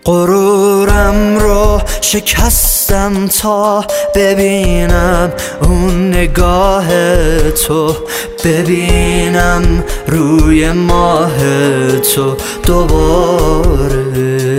غرورم رو شکستم تا ببینم اون نگاه تو، ببینم روی ماه تو دوباره.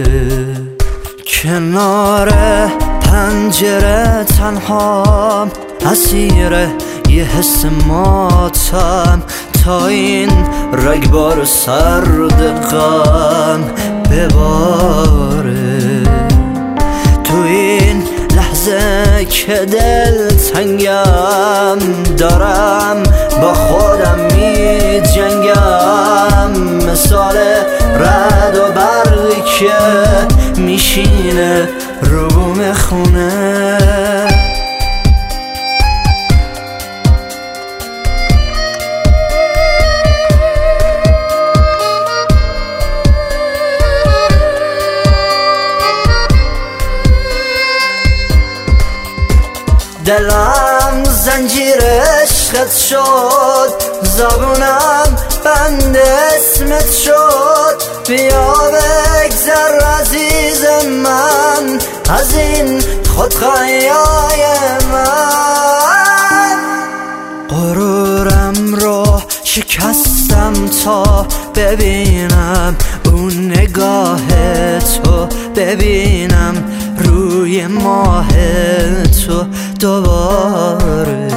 کنار پنجره تنهام، اسیر یه حس ماتم تا این رگبار سرد غم بباره. تو این لحظه که دل تنگم، دارم با خودم می جنگم، مثال رعد و برقی که میشینه رو بوم خونه. دلم زنجیر عشقت شد، زبونم بند اسمت شد. بیا بگذر عزیز من از این خودخواهی‌های من. غرورم رو شکستم تا ببینم اون نگاه تو، ببینم روی ماه تو دوباره.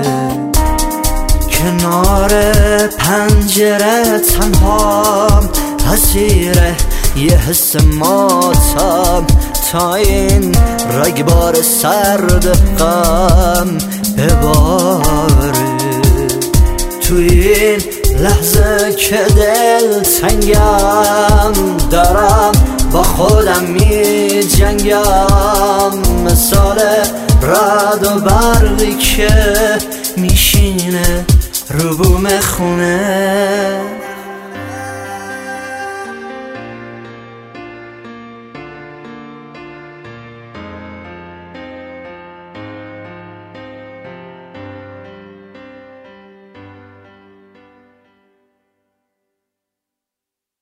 کنار پنجره تنهام، اسیر یه حس ماتم تا این رگبار سرد غم بباره. تو این لحظه که دل تنگم، دارم با خودم می جنگم، مثال رعد و برقی که میشینه رو بوم خونه.